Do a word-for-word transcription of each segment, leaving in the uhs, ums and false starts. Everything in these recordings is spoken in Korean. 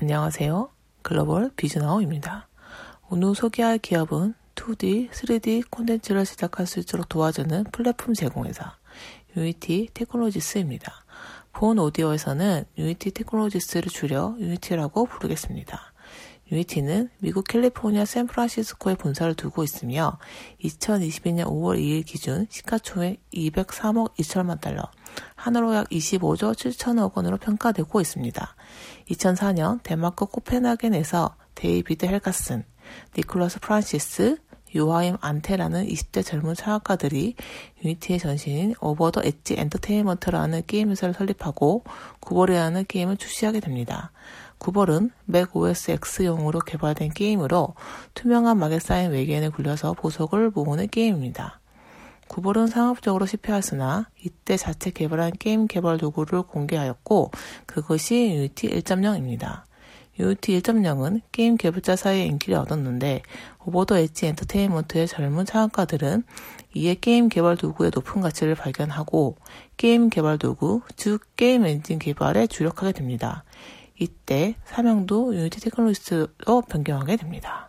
안녕하세요. 글로벌 비즈나우입니다. 오늘 소개할 기업은 투디, 쓰리디 콘텐츠를 제작할 수 있도록 도와주는 플랫폼 제공회사 유니티 테크놀로지스입니다. 본 오디오에서는 유니티 테크놀로지스를 줄여 유니티라고 부르겠습니다. 유니티는 미국 캘리포니아 샌프란시스코에 본사를 두고 있으며 이천이십이 년 오월 이일 기준 시가총액 이백삼억 이천만 달러, 한화로 약 이십오조 칠천억 원으로 평가되고 있습니다. 이천사 년 덴마크 코펜하겐에서 데이비드 헬가슨, 니콜라스 프란시스, 요하임 안테라는 이십 대 젊은 창업가들이 유니티의 전신인 오버 더 엣지 엔터테인먼트라는 게임 회사를 설립하고 구벌이라는 게임을 출시하게 됩니다. 구벌은 맥 오에스 X용으로 개발된 게임으로 투명한 막에 쌓인 외계인을 굴려서 보석을 모으는 게임입니다. 구벌은 상업적으로 실패하였으나 이때 자체 개발한 게임 개발 도구를 공개하였고 그것이 유니티 일 점 영입니다. 유니티 일 점 영은 게임 개발자 사이에 인기를 얻었는데 오버 더 엣지 엔터테인먼트의 젊은 창업가들은 이에 게임 개발 도구의 높은 가치를 발견하고 게임 개발 도구, 즉 게임 엔진 개발에 주력하게 됩니다. 이때 사명도 유니티 테크놀로지스로 변경하게 됩니다.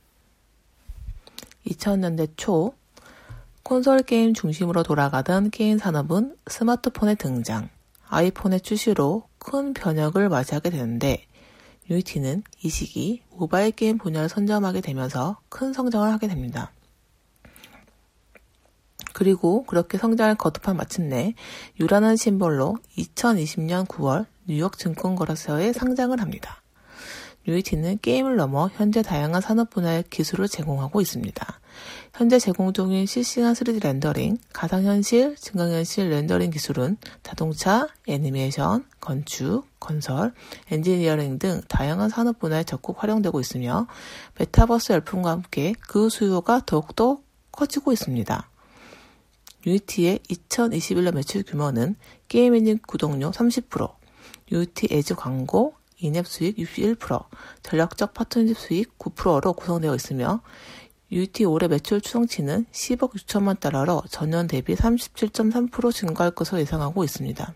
이천 년대 초 콘솔 게임 중심으로 돌아가던 게임 산업은 스마트폰의 등장, 아이폰의 출시로 큰 변혁을 맞이하게 되는데 유니티는 이 시기 모바일 게임 분야를 선점하게 되면서 큰 성장을 하게 됩니다. 그리고 그렇게 성장을 거듭한 마침내 유라는 심볼로 이천이십 년 구월 뉴욕 증권거래소에 상장을 합니다. 유니티는 게임을 넘어 현재 다양한 산업 분야의 기술을 제공하고 있습니다. 현재 제공 중인 실시간 쓰리디 렌더링, 가상현실, 증강현실 렌더링 기술은 자동차, 애니메이션, 건축, 건설, 엔지니어링 등 다양한 산업 분야에 적극 활용되고 있으며 메타버스 열풍과 함께 그 수요가 더욱더 커지고 있습니다. 유니티의 이천이십일 년 매출 규모는 게임 엔진 구독료 삼십 퍼센트, 유니티 에즈 광고, 인앱 수익 육십일 퍼센트, 전략적 파트너십 수익 구 퍼센트로 구성되어 있으며 유니티 올해 매출 추정치는 십억 육천만 달러로 전년 대비 삼십칠 점 삼 퍼센트 증가할 것으로 예상하고 있습니다.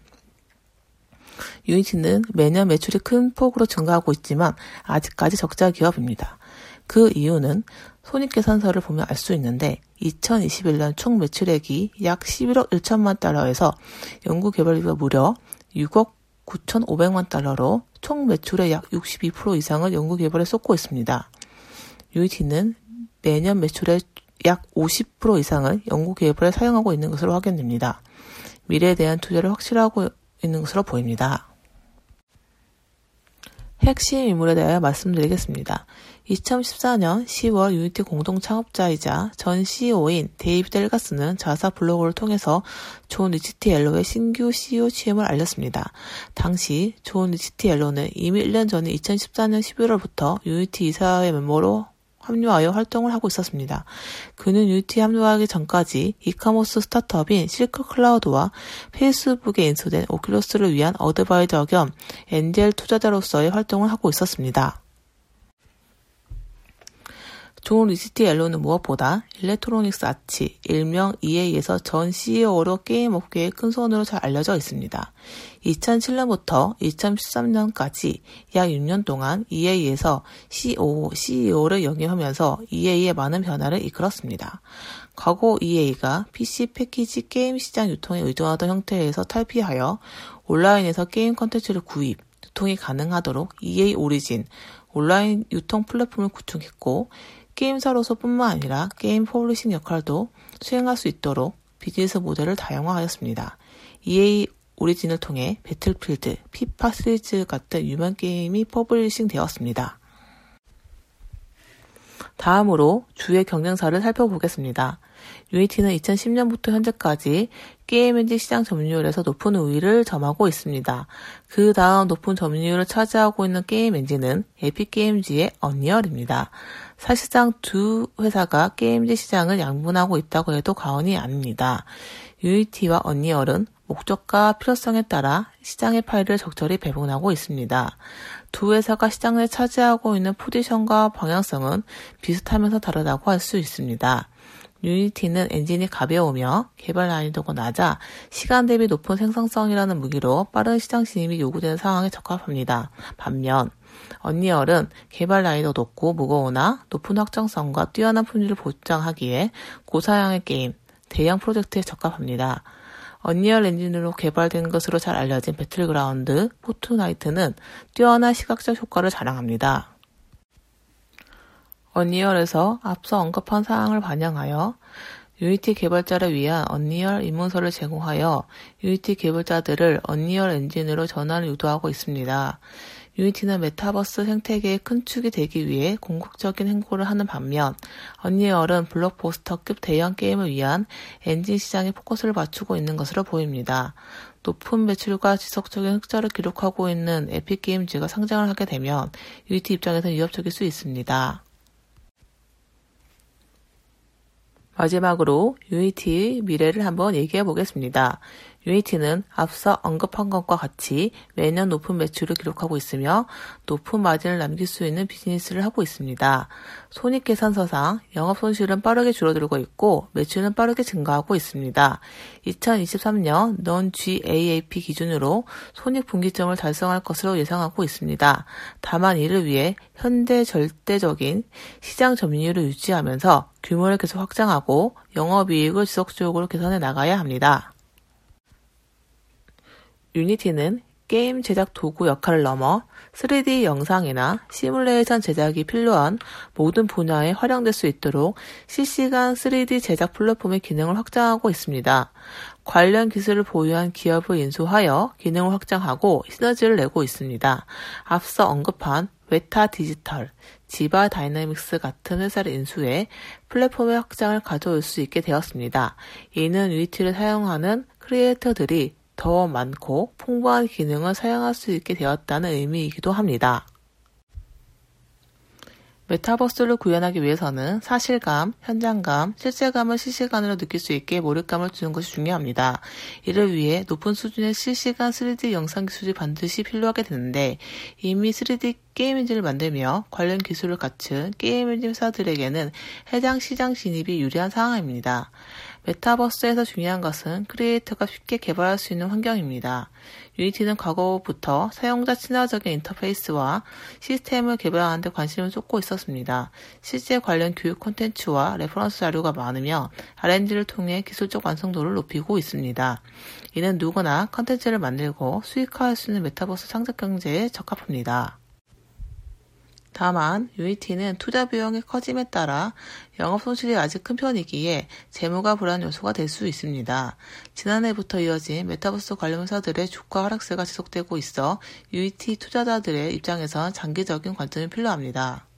유니티는 매년 매출이 큰 폭으로 증가하고 있지만 아직까지 적자 기업입니다. 그 이유는 손익계산서를 보면 알 수 있는데 이천이십일 년 총 매출액이 약 십일억 일천만 달러에서 연구개발비가 무려 육억 구천오백만 달러로 총 매출의 약 육십이 퍼센트 이상을 연구개발에 쏟고 있습니다. 유니티는 매년 매출의 약 오십 퍼센트 이상을 연구개발에 사용하고 있는 것으로 확인됩니다. 미래에 대한 투자를 확실하고 있는 것으로 보입니다. 핵심 인물에 대하여 말씀드리겠습니다. 이천십사 년 시월 유니티 공동 창업자이자 전 씨이오인 데이비드 헬가스는 자사 블로그를 통해서 존 리치티엘로의 신규 씨이오 취임을 알렸습니다. 당시 존 리치티엘로는 이미 일 년 전인 이천십사 년 십일월부터 유니티 이사회 멤버로 합류하여 활동을 하고 있었습니다. 그는 유니티에 합류하기 전까지 이커머스 스타트업인 실크 클라우드와 페이스북에 인수된 오큘러스를 위한 어드바이저 겸 엔젤 투자자로서의 활동을 하고 있었습니다. 존 리치티엘로는 무엇보다 일렉트로닉스 아치, 일명 이에이에서 전 씨이오로 게임 업계의 큰 손으로 잘 알려져 있습니다. 이천칠 년부터 이천십삼 년까지 약 육 년 동안 이에이에서 씨오오, 씨이오를 역임하면서 이에이의 많은 변화를 이끌었습니다. 과거 이에이가 피씨 패키지 게임 시장 유통에 의존하던 형태에서 탈피하여 온라인에서 게임 콘텐츠를 구입, 유통이 가능하도록 이에이 오리진, 온라인 유통 플랫폼을 구축했고 게임사로서 뿐만 아니라 게임 퍼블리싱 역할도 수행할 수 있도록 비즈니스 모델을 다양화하였습니다. 이에이 오리진을 통해 배틀필드, 피파 시리즈 같은 유명 게임이 퍼블리싱 되었습니다. 다음으로 주의 경쟁사를 살펴보겠습니다. 유니티는 이천십 년부터 현재까지 게임 엔진 시장 점유율에서 높은 우위를 점하고 있습니다. 그 다음 높은 점유율을 차지하고 있는 게임 엔진은 에픽게임즈의 언리얼입니다. 사실상 두 회사가 게임 엔진 시장을 양분하고 있다고 해도 과언이 아닙니다. 유니티와 언리얼은 목적과 필요성에 따라 시장의 파일을 적절히 배분하고 있습니다. 두 회사가 시장을 차지하고 있는 포지션과 방향성은 비슷하면서 다르다고 할 수 있습니다. 유니티는 엔진이 가벼우며 개발 난이도가 낮아 시간 대비 높은 생산성이라는 무기로 빠른 시장 진입이 요구되는 상황에 적합합니다. 반면 언리얼은 개발 난이도가 높고 무거우나 높은 확장성과 뛰어난 품질을 보장하기에 고사양의 게임, 대형 프로젝트에 적합합니다. 언리얼 엔진으로 개발된 것으로 잘 알려진 배틀그라운드, 포트나이트는 뛰어난 시각적 효과를 자랑합니다. 언리얼에서 앞서 언급한 사항을 반영하여 유니티 개발자를 위한 언리얼 입문서를 제공하여 유니티 개발자들을 언리얼 엔진으로 전환을 유도하고 있습니다. 유니티는 메타버스 생태계의 큰 축이 되기 위해 공격적인 행보를 하는 반면 언리얼은 블록버스터급 대형 게임을 위한 엔진 시장에 포커스를 맞추고 있는 것으로 보입니다. 높은 매출과 지속적인 흑자를 기록하고 있는 에픽게임즈가 상장을 하게 되면 유니티 입장에서는 위협적일 수 있습니다. 마지막으로 유니티의 미래를 한번 얘기해 보겠습니다. 유니티는 앞서 언급한 것과 같이 매년 높은 매출을 기록하고 있으며 높은 마진을 남길 수 있는 비즈니스를 하고 있습니다. 손익계산서상 영업손실은 빠르게 줄어들고 있고 매출은 빠르게 증가하고 있습니다. 이천이십삼 년 non-GAAP 기준으로 손익분기점을 달성할 것으로 예상하고 있습니다. 다만 이를 위해 현재 절대적인 시장 점유율을 유지하면서 규모를 계속 확장하고 영업이익을 지속적으로 개선해 나가야 합니다. 유니티는 게임 제작 도구 역할을 넘어 쓰리디 영상이나 시뮬레이션 제작이 필요한 모든 분야에 활용될 수 있도록 실시간 쓰리디 제작 플랫폼의 기능을 확장하고 있습니다. 관련 기술을 보유한 기업을 인수하여 기능을 확장하고 시너지를 내고 있습니다. 앞서 언급한 웨타 디지털, 지바 다이내믹스 같은 회사를 인수해 플랫폼의 확장을 가져올 수 있게 되었습니다. 이는 유니티를 사용하는 크리에이터들이 더 많고 풍부한 기능을 사용할 수 있게 되었다는 의미이기도 합니다. 메타버스를 구현하기 위해서는 사실감, 현장감, 실체감을 실시간으로 느낄 수 있게 몰입감을 주는 것이 중요합니다. 이를 위해 높은 수준의 실시간 쓰리디 영상 기술이 반드시 필요하게 되는데 이미 쓰리디 게임 엔진을 만들며 관련 기술을 갖춘 게임 엔진 회사들에게는 해당 시장 진입이 유리한 상황입니다. 메타버스에서 중요한 것은 크리에이터가 쉽게 개발할 수 있는 환경입니다. 유니티는 과거부터 사용자 친화적인 인터페이스와 시스템을 개발하는 데 관심을 쏟고 있었습니다. 실제 관련 교육 콘텐츠와 레퍼런스 자료가 많으며 알앤디를 통해 기술적 완성도를 높이고 있습니다. 이는 누구나 콘텐츠를 만들고 수익화할 수 있는 메타버스 창작 경제에 적합합니다. 다만 유니티는 투자 비용의 커짐에 따라 영업 손실이 아직 큰 편이기에 재무가 불안 요소가 될 수 있습니다. 지난해부터 이어진 메타버스 관련 회사들의 주가 하락세가 지속되고 있어 유니티 투자자들의 입장에선 장기적인 관점이 필요합니다.